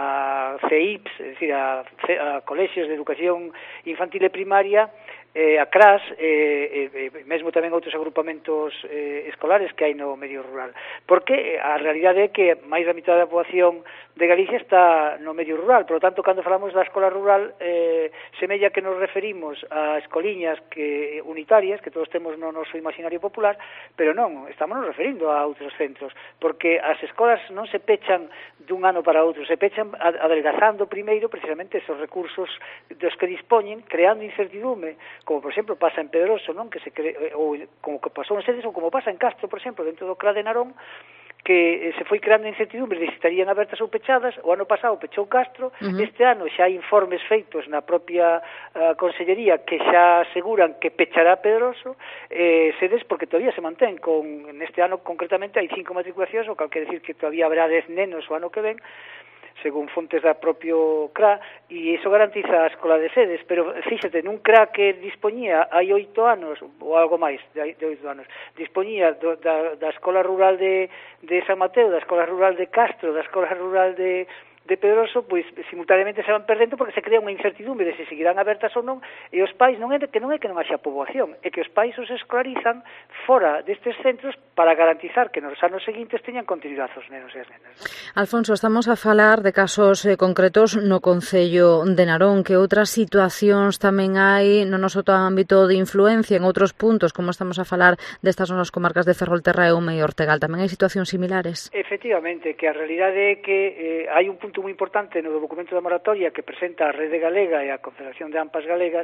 a C I Ps, é dicir, a, a colexios de educación infantil e primaria, eh, a C R A S, eh, eh, mesmo tamén outros agrupamentos eh, escolares que hai no medio rural. Porque a realidade é que máis da mitad da poboación de Galicia está no medio rural, por lo tanto, cando falamos da escola rural, eh, semella que nos referimos a escoliñas que unitarias, que todos temos no noso imaginario popular, pero non, estamos nos referindo a outros centros, porque as escolas non se pechan dun ano para outro, se pechan adelgazando primeiro precisamente esos recursos dos que dispoñen, creando incertidume, como por exemplo pasa en Pedroso, non, que se cre... ou como que pasou en Sedes, ou como pasa en Castro, por exemplo, dentro do C R A de Narón, que se foi creando incertidumbres de se estarían abertas ou pechadas. O ano pasado pechou Castro, uh-huh. Este ano xa hai informes feitos na propia uh, Consellería que xa aseguran que pechará Pedroso, eh, Sedes porque todavía se mantén, con neste ano concretamente hai cinco matriculacións, o cal quer decir que todavía habrá dez nenos o ano que ven, según fontes da propio C R A, e iso garantiza a escola de Sedes, pero fíxate, nun C R A que dispoñía hai oito anos, ou algo máis de oito anos, dispoñía do, da, da escola rural de, de San Mateo, da escola rural de Castro, da escola rural de, de Pedroso, pois simultaneamente se van perdendo porque se crea unha incertidumbre de se seguirán abertas ou non, e os pais non é que non é que non haxa poboación, é que os pais os escolarizan fora destes centros para garantizar que nos anos seguintes teñan continuidade os nenos e as nenas. Alfonso, estamos a falar de casos eh, concretos no Concello de Narón, que outras situacións tamén hai no noso ámbito de influencia en outros puntos, como estamos a falar destas nosas comarcas de Ferrolterra, Eume e Ortegal, tamén hai situacións similares? Efectivamente, que a realidade é que eh, hai un punto moi importante no documento da moratoria que presenta a Rede Galega e a Confederación de AMPAs Galegas,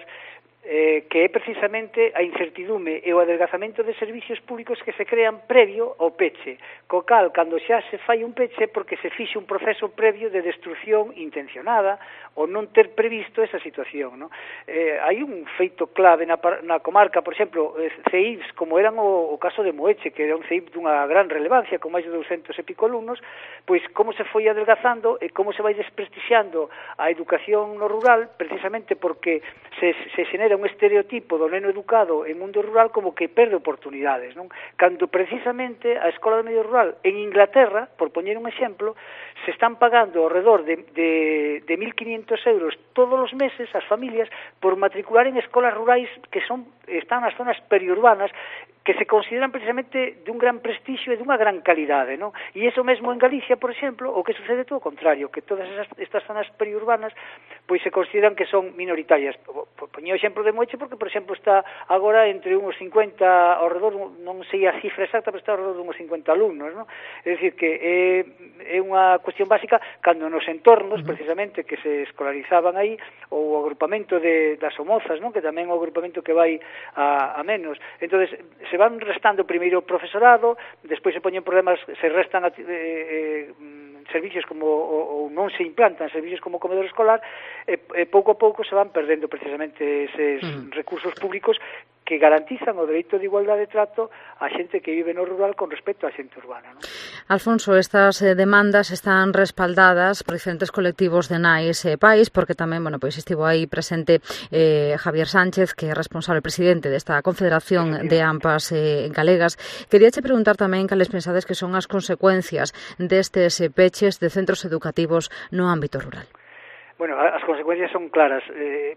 eh, que é precisamente a incertidume e o adelgazamento de servicios públicos que se crean previo ao peche, co cal, cando xa se fai un peche, porque se fixe un proceso previo de destrucción intencionada ou non ter previsto esa situación, ¿no? Eh, hai un feito clave na, na comarca, por exemplo, eh, C I Vs, como eran o, o caso de Moeche, que era un C I V dunha gran relevancia, con máis de doscientos e pico alumnos, pois como se foi adelgazando e como se vai desprestixiando a educación no rural, precisamente porque se, se xenera un estereotipo do neno educado en mundo rural como que perde oportunidades, non? Cando precisamente a escola de medio rural en Inglaterra, por poñer un exemplo, se están pagando ao redor de, de, de mil quinientos euros todos os meses as familias por matricular en escolas rurais que son están nas zonas periurbanas, que se consideran precisamente de un gran prestixio e dunha gran calidade, non? E iso mesmo en Galicia, por exemplo, o que sucede todo o contrario, que todas esas, estas zonas periurbanas pois se consideran que son minoritarias. Poño o exemplo de Moeche porque, por exemplo, está agora entre uns cincuenta, ao redor, non sei a cifra exacta, pero está ao redor de uns cincuenta alumnos, non? É dicir, que é, é unha cuestión básica cando nos entornos, precisamente, que se escolarizaban aí, ou o agrupamento de, das Somozas, non? Que tamén é o agrupamento que vai a, a menos. Entonces, se van restando primeiro o profesorado, despois se poñen problemas, se restan eh, eh, servicios como ou, ou non se implantan servicios como comedor escolar, e, e pouco a pouco se van perdendo precisamente eses uh-huh. recursos públicos que garantizan o dereito de igualdade de trato a xente que vive no rural con respecto á xente urbana, non? Alfonso, estas eh, demandas están respaldadas por diferentes colectivos de nais e pais, porque tamén, bueno, pois estivo aí presente eh, Javier Sánchez, que é responsable presidente desta Confederación de AMPAs eh, Galegas. Queríache preguntar tamén cales pensades que son as consecuencias destes eh, peches de centros educativos no ámbito rural. Bueno, as consecuencias son claras. Eh,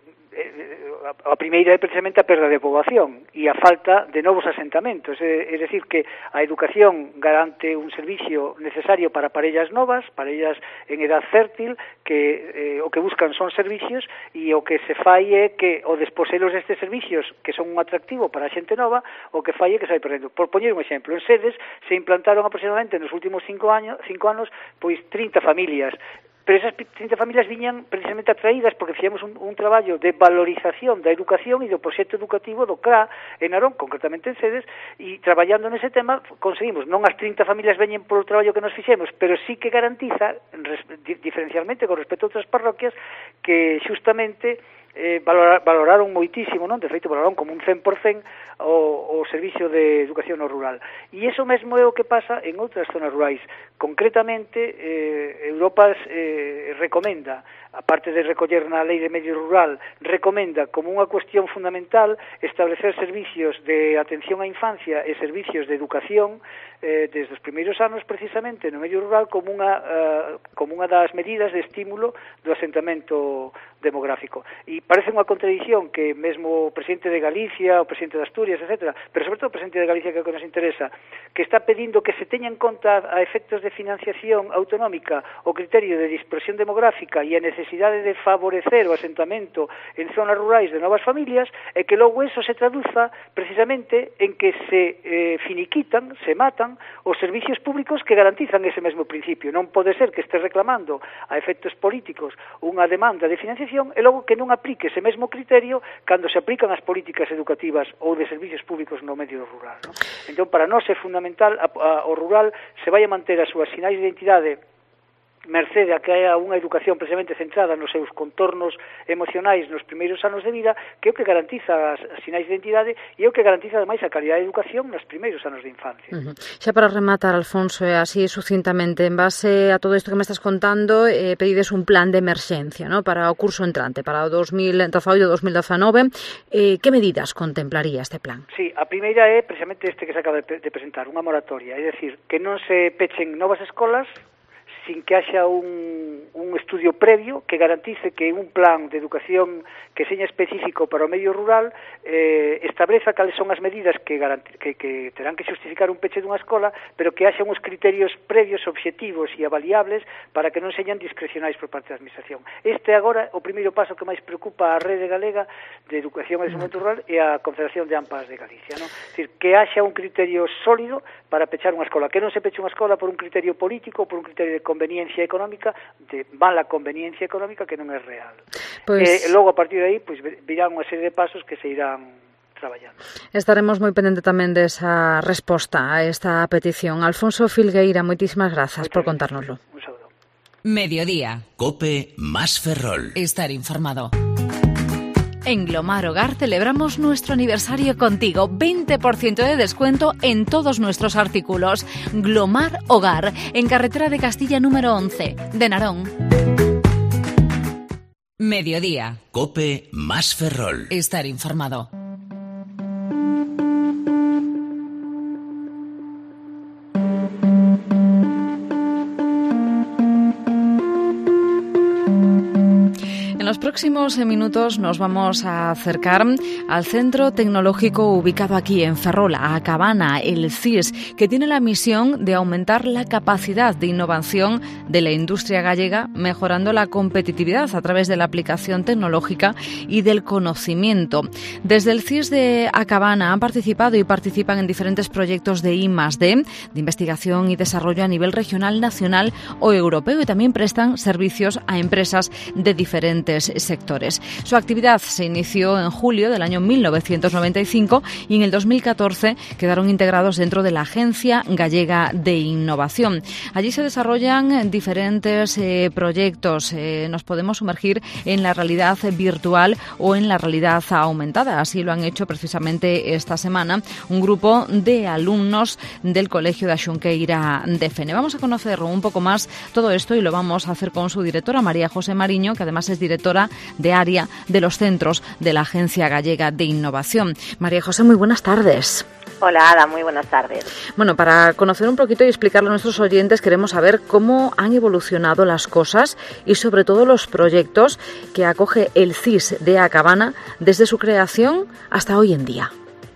a primeira é precisamente a perda de poboación e a falta de novos asentamentos, é, é dicir que a educación garante un servicio necesario para parellas novas, parellas en edad fértil, que eh, o que buscan son servicios e o que se fai é que o desposelos destes servicios que son un atractivo para a xente nova, o que fai é que se vai perdendo. Por poñer un exemplo, en Sedes se implantaron aproximadamente nos últimos cinco años, cinco anos pois trinta familias, pero esas trinta familias viñan precisamente atraídas porque fixemos un, un traballo de valorización da educación e do proxecto educativo do C R A en Narón, concretamente en Sedes, e traballando nese tema conseguimos, non as trinta familias veñen polo traballo que nos fixemos, pero sí que garantiza, res, diferencialmente con respecto a outras parroquias, que xustamente eh, valora, valoraron moitísimo, non? De feito, valoraron como un cen por cen o, o servicio de educación no rural. E iso mesmo é o que pasa en outras zonas rurais. Concretamente, eh, Europa eh, recomenda, aparte de recoller na Lei de Medio Rural, recomenda como unha cuestión fundamental establecer servicios de atención á infancia e servicios de educación eh, desde os primeiros anos precisamente no medio rural como unha, uh, como unha das medidas de estímulo do asentamento demográfico. E parece unha contradición que mesmo o presidente de Galicia, o presidente de Asturias, etcétera, pero sobre todo o presidente de Galicia, que é o que nos interesa, que está pedindo que se teña en conta a efectos de financiación autonómica o criterio de dispersión demográfica e a necesidade de favorecer o asentamento en zonas rurais de novas familias, e que logo eso se traduza precisamente en que se eh, finiquitan, se matan os servicios públicos que garantizan ese mesmo principio. Non pode ser que este reclamando a efectos políticos unha demanda de financiación e logo que non aplique ese mesmo criterio cando se aplican as políticas educativas ou de servicios públicos no medio rural, ¿no? Entón, para nós é fundamental a, a, o rural se vai a manter as súas sinais de identidade mercede a que haya unha educación precisamente centrada nos seus contornos emocionais nos primeiros anos de vida, que é o que garantiza as sinais de identidade e é o que garantiza ademais a calidad de educación nos primeiros anos de infancia. Uh-huh. Xa para rematar, Alfonso, e así sucintamente, en base a todo isto que me estás contando, eh, pedides un plan de emerxencia, ¿no?, para o curso entrante, para o dos mil dezaoito dos mil dezanove. Eh, que medidas contemplaría este plan? Sí, a primeira é precisamente este que se acaba de, de presentar, unha moratoria, é dicir, que non se pechen novas escolas sin que haxa un, un estudio previo que garantice que un plan de educación que seña específico para o medio rural eh, estableza cales son as medidas que, que, que terán que justificar un peche dunha escola, pero que haxa uns criterios previos, obxectivos e avaliables para que non señan discrecionais por parte da administración. Este agora o primeiro paso que máis preocupa a Rede Galega de Educación e Desenvolvemento Rural e a Confederación de AMPAs de Galicia, non? Es decir, que haxa un criterio sólido para pechar unha escola, que non se peche unha escola por un criterio político, por un criterio de conveniencia económica, de mala conveniencia económica que non é real. Pues... Eh, logo, a partir de aí, pues, virán unha serie de pasos que se irán traballando. Estaremos moi pendente tamén desa resposta a esta petición. Alfonso Filgueira, moitísimas grazas por contárnoslo. Un saludo. Mediodía. Cope más Ferrol. Estar informado. En Glomar Hogar celebramos nuestro aniversario contigo. veinte por ciento de descuento en todos nuestros artículos. Glomar Hogar, en carretera de Castilla número once, de Narón. Mediodía. Cope más Ferrol. Estar informado. En los próximos minutos nos vamos a acercar al centro tecnológico ubicado aquí en Ferrol, a Cabana, el C I S, que tiene la misión de aumentar la capacidad de innovación de la industria gallega, mejorando la competitividad a través de la aplicación tecnológica y del conocimiento. Desde el C I S de Acabana han participado y participan en diferentes proyectos de I más D, de investigación y desarrollo a nivel regional, nacional o europeo, y también prestan servicios a empresas de diferentes sectores. Su actividad se inició en julio del año mil novecientos noventa y cinco y en el dos mil catorce quedaron integrados dentro de la Agencia Gallega de Innovación. Allí se desarrollan diferentes eh, proyectos. Eh, nos podemos sumergir en la realidad virtual o en la realidad aumentada. Así lo han hecho precisamente esta semana un grupo de alumnos del Colegio de Xunqueira de Fene. Vamos a conocer un poco más todo esto y lo vamos a hacer con su directora, María José Mariño, que además es directora de área de los centros de la Agencia Gallega de Innovación. María José, muy buenas tardes. Hola, Ada, muy buenas tardes. Bueno, para conocer un poquito y explicarle a nuestros oyentes, queremos saber cómo han evolucionado las cosas y sobre todo los proyectos que acoge el C I S de Acabana desde su creación hasta hoy en día.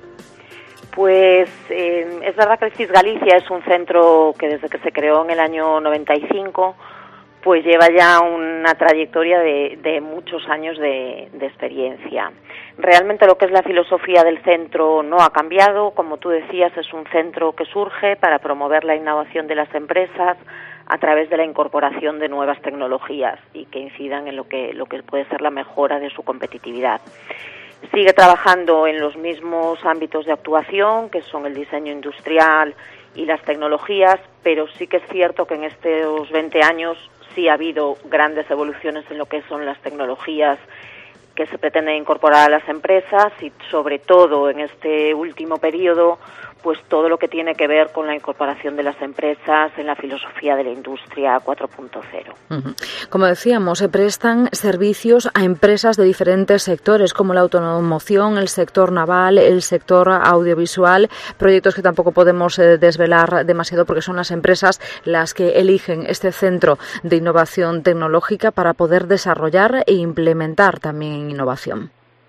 Pues eh, es verdad que el C I S Galicia es un centro que desde que se creó en el año noventa y cinco pues lleva ya una trayectoria de, de muchos años de, de experiencia. Realmente lo que es la filosofía del centro no ha cambiado. Como tú decías, es un centro que surge para promover la innovación de las empresas a través de la incorporación de nuevas tecnologías y que incidan en lo que, lo que puede ser la mejora de su competitividad. Sigue trabajando en los mismos ámbitos de actuación, que son el diseño industrial y las tecnologías, pero sí que es cierto que en estos veinte años sí ha habido grandes evoluciones en lo que son las tecnologías que se pretenden incorporar a las empresas y sobre todo en este último periodo pues todo lo que tiene que ver con la incorporación de las empresas en la filosofía de la industria cuatro punto cero. Uh-huh. Como decíamos, se prestan servicios a empresas de diferentes sectores como la automoción, el sector naval, el sector audiovisual, proyectos que tampoco podemos eh, desvelar demasiado porque son las empresas las que eligen este centro de innovación tecnológica para poder desarrollar e implementar también innovación.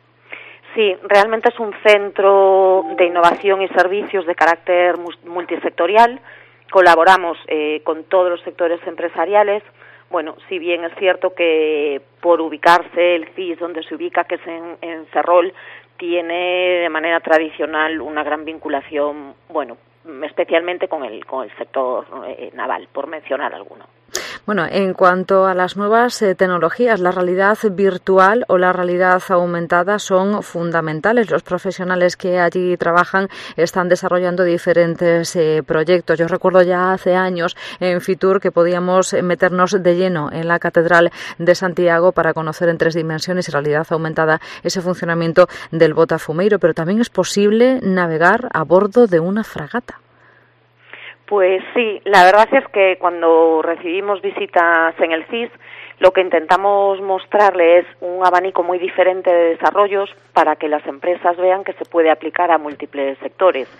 Sí, realmente es un centro de innovación y servicios de carácter multisectorial. Colaboramos eh, con todos los sectores empresariales. Bueno, si bien es cierto que por ubicarse el C I S donde se ubica, que es en, en Ferrol, tiene de manera tradicional una gran vinculación, bueno, especialmente con el con el sector eh, naval, por mencionar alguno. Bueno, en cuanto a las nuevas eh, tecnologías, la realidad virtual o la realidad aumentada son fundamentales. Los profesionales que allí trabajan están desarrollando diferentes eh, proyectos. Yo recuerdo ya hace años en Fitur que podíamos meternos de lleno en la Catedral de Santiago para conocer en tres dimensiones y realidad aumentada ese funcionamiento del botafumeiro, pero también es posible navegar a bordo de una fragata. Pues sí, la verdad es que cuando recibimos visitas en el C I S, lo que intentamos mostrarle es un abanico muy diferente de desarrollos para que las empresas vean que se puede aplicar a múltiples sectores.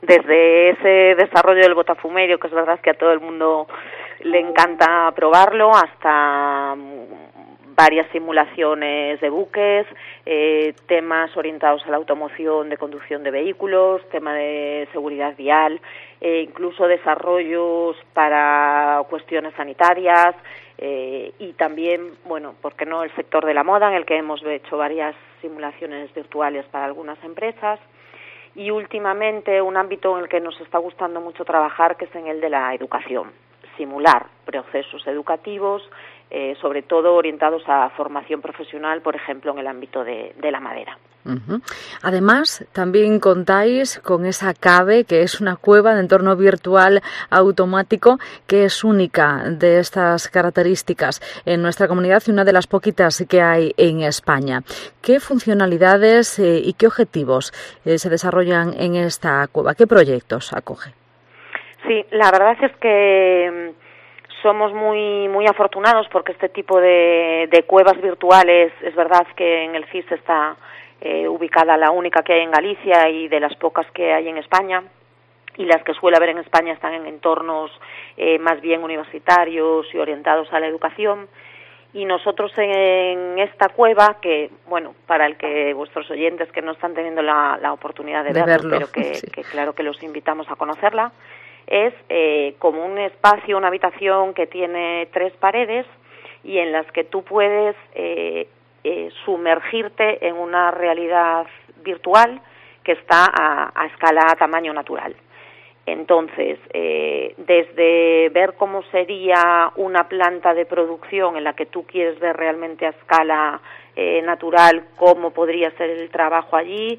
desde ese desarrollo del botafumerio, que es verdad que a todo el mundo le encanta probarlo, hasta varias simulaciones de buques, eh, temas orientados a la automoción de conducción de vehículos, tema de seguridad vial, eh, incluso desarrollos para cuestiones sanitarias, eh, y también, bueno, ¿por qué no?, el sector de la moda, en el que hemos hecho varias simulaciones virtuales para algunas empresas. Y últimamente un ámbito en el que nos está gustando mucho trabajar, que es en el de la educación, simular procesos educativos, eh, sobre todo orientados a formación profesional, por ejemplo, en el ámbito de, de la madera. Uh-huh. Además, también contáis con esa cave, que es una cueva de entorno virtual automático que es única de estas características en nuestra comunidad y una de las poquitas que hay en España. ¿Qué funcionalidades eh, y qué objetivos eh, se desarrollan en esta cueva? ¿Qué proyectos acoge? Sí, la verdad es que somos muy muy afortunados, porque este tipo de, de cuevas virtuales, es verdad que en el C I S está eh, ubicada la única que hay en Galicia y de las pocas que hay en España, y las que suele haber en España están en entornos eh, más bien universitarios y orientados a la educación. Y nosotros en esta cueva, que, bueno, para el que vuestros oyentes que no están teniendo la, la oportunidad de, de verlo, verlo, pero que, sí. que claro que los invitamos a conocerla, es eh, como un espacio, una habitación que tiene tres paredes y en las que tú puedes eh, eh, sumergirte en una realidad virtual que está a, a escala, a tamaño natural. Entonces, eh, desde ver cómo sería una planta de producción en la que tú quieres ver realmente a escala eh, natural cómo podría ser el trabajo allí,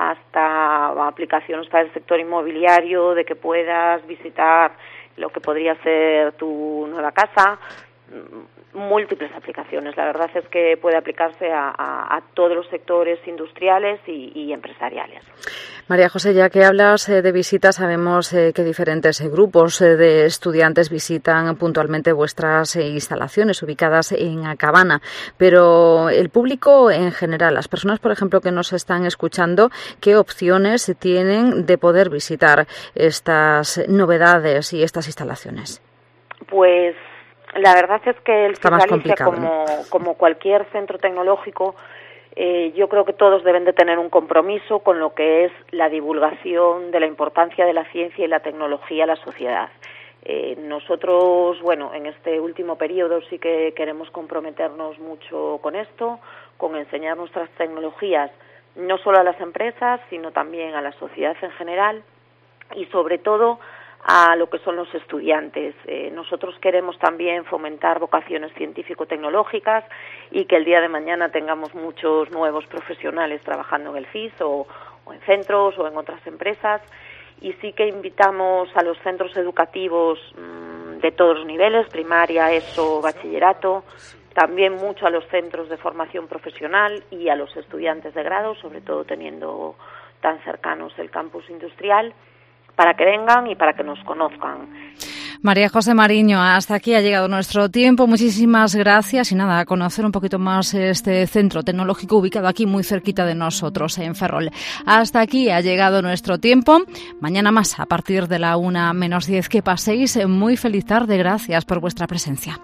hasta aplicaciones para el sector inmobiliario, de que puedas visitar lo que podría ser tu nueva casa, múltiples aplicaciones. La verdad es que puede aplicarse a, a, a todos los sectores industriales y, y empresariales. María José, ya que hablas eh, de visitas, sabemos eh, que diferentes eh, grupos eh, de estudiantes visitan puntualmente vuestras eh, instalaciones ubicadas en Acabana, pero el público en general, las personas, por ejemplo, que nos están escuchando, ¿qué opciones tienen de poder visitar estas novedades y estas instalaciones? Pues la verdad es que el C I S Galicia, como, ¿no? como cualquier centro tecnológico, eh, yo creo que todos deben de tener un compromiso con lo que es la divulgación de la importancia de la ciencia y la tecnología a la sociedad. Eh, nosotros, bueno, en este último periodo sí que queremos comprometernos mucho con esto, con enseñar nuestras tecnologías no solo a las empresas, sino también a la sociedad en general y sobre todo a lo que son los estudiantes. Eh, nosotros queremos también fomentar vocaciones científico-tecnológicas y que el día de mañana tengamos muchos nuevos profesionales trabajando en el C I S o, o en centros o en otras empresas. Y sí que invitamos a los centros educativos mmm, de todos los niveles, primaria, ESO, bachillerato, también mucho a los centros de formación profesional y a los estudiantes de grado, sobre todo teniendo tan cercanos el campus industrial, para que vengan y para que nos conozcan. María José Mariño, hasta aquí ha llegado nuestro tiempo. Muchísimas gracias y nada, a conocer un poquito más este centro tecnológico ubicado aquí muy cerquita de nosotros, en Ferrol. Hasta aquí ha llegado nuestro tiempo. Mañana más, a partir de la una menos diez. Que paséis muy feliz tarde. Gracias por vuestra presencia.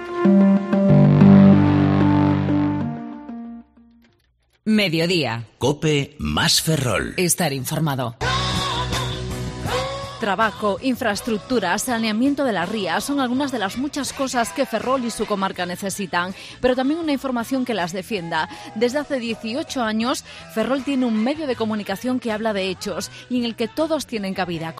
Mediodía. COPE más Ferrol. Estar informado. Trabajo, infraestructura, saneamiento de las rías son algunas de las muchas cosas que Ferrol y su comarca necesitan, pero también una información que las defienda. Desde hace dieciocho años, Ferrol tiene un medio de comunicación que habla de hechos y en el que todos tienen cabida.